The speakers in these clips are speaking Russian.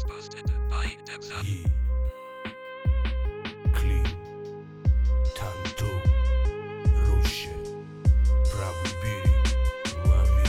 Busted by Dexter. Клин, Танту, Роща, правый берег, лови.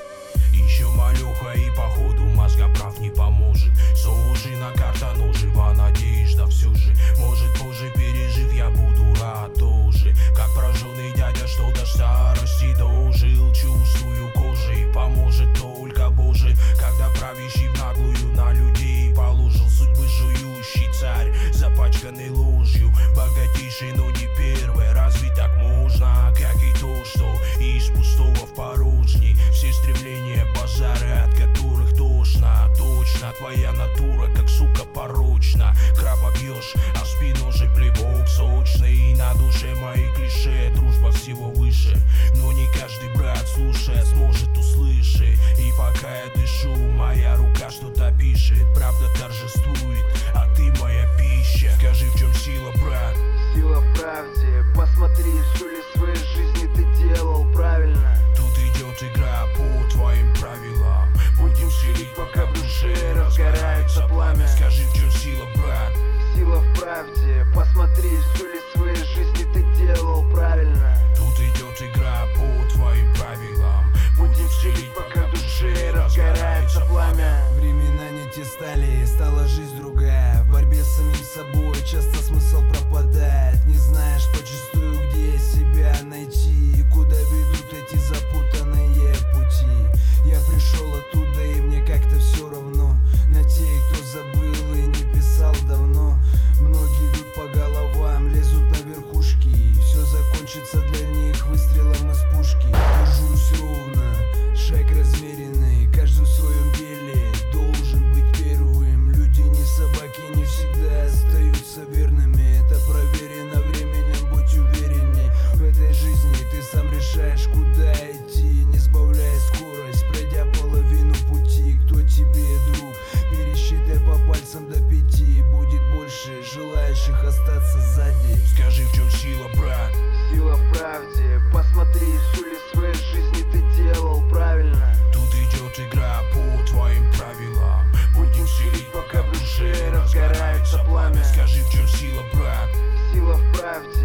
Еще малюха и походу мозга прав не поможет. Сужена карта, но жива надежда все же. Может позже пережив, я буду рад тоже. Как прожженный дядя, что до старости дожил. Чувствую кожей, поможет только Боже. Когда правящий в наглую на людей положил судьбы жующий царь, запачканный ложью, богатейший, но не первый. Разве так можно, как и то, что из пустого в порожней. Все стремления базары, от которых тошно. Точно твоя натура, как сука порочна. Краба бьешь, а в спину же плевок сочный. И на душе мои клише, дружба всего выше. Но не каждый брат, слушая, сможет услышать. И пока я дышу, моя рука что-то пишет. Правда торжествует, а ты моя пища. Скажи, в чем сила, брат? Сила в правде. Посмотри, всю ли своей жизни ты делал правильно. Тут идет игра по твоим правилам. Будем селить, пока в душе разгорается пламя. Скажи, в чем сила, брат? Сила в правде. Посмотри, всю ли своей жизни ты делал правильно. Тут идет игра по твоим правилам. Будем селить, пока в душе разгорается пламя. Времена не те стали, стала жизнь другая. В борьбе с самим собой часто смысл пропадает. Не знаешь почувствую, где себя найти и куда ведут эти запутанные пути. Я пришел оттуда, и мне как-то все равно на тех, кто забыл и не писал давно. Многие идут по головам, лезут на верхушки. Все закончится для них выстрелом из пушки. Держусь ровно, шаг размеренный, каждый в своем деле должен быть первым. Люди не собаки, не всегда остаются верными. Это проверено временем, будь уверенней. В этой жизни ты сам решаешь, куда идти. Не сбавляй скорость, пройдя половину пути. Кто тебе друг? Пересчитай по пальцам до 5. Будет больше желающих остаться сзади. Скажи, в чем сила, брат? Сила в правде. Посмотри, всю ли своей жизни ты делал правильно. Тут идет игра по твоим правилам. Будем селить, пока в душе разгорается пламя. Скажи, в чем сила, брат? Сила в правде.